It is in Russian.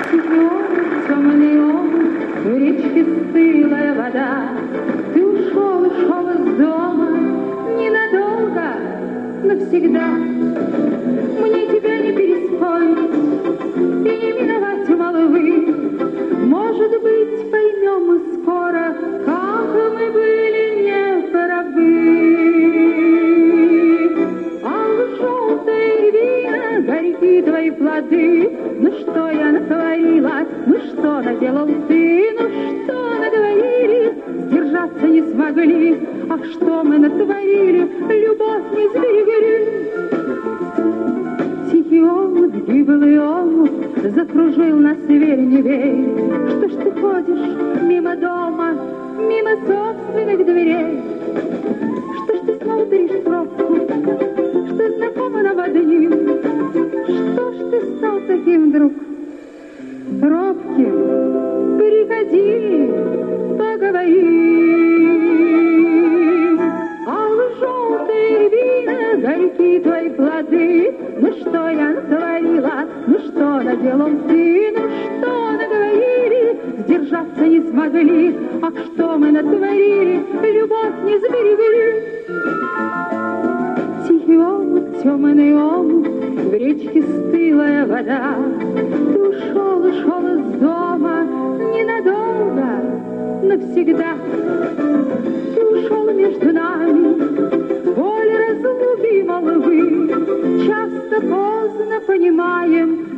Темный омут, в речке стылая вода. Ты ушел из дома ненадолго, навсегда. Мне тебя не переспорить и не миновать молвы. Может быть, поймем мы скоро, как мы были неправы. Алло-желтые вина, горьки твои плоды. Ну что я натворила, ну что наделал ты, ну что наговорили, сдержаться не смогли. Ах, что мы натворили, любовь не сберегли. Тихий омут, гиблый омут, закружил нас верь не верь. Что ж ты ходишь мимо дома, мимо собственных дверей? Что ж ты смотришь в пробку, что знакомо нам одним? Что ж ты стал таким вдруг робким? Приходи, поговорим. Алло, желтые вина, горьки твои плоды. Ну что я натворила, ну что наделал ты, ну что наговорили, сдержаться не смогли. Ах, что мы натворили, любовь не сберегли. Тихий омут, темный омут, в речке стылая вода. Ты ушел из дома ненадолго, навсегда. Ты ушел между нами, боль разлуки молвы. Часто поздно понимаем,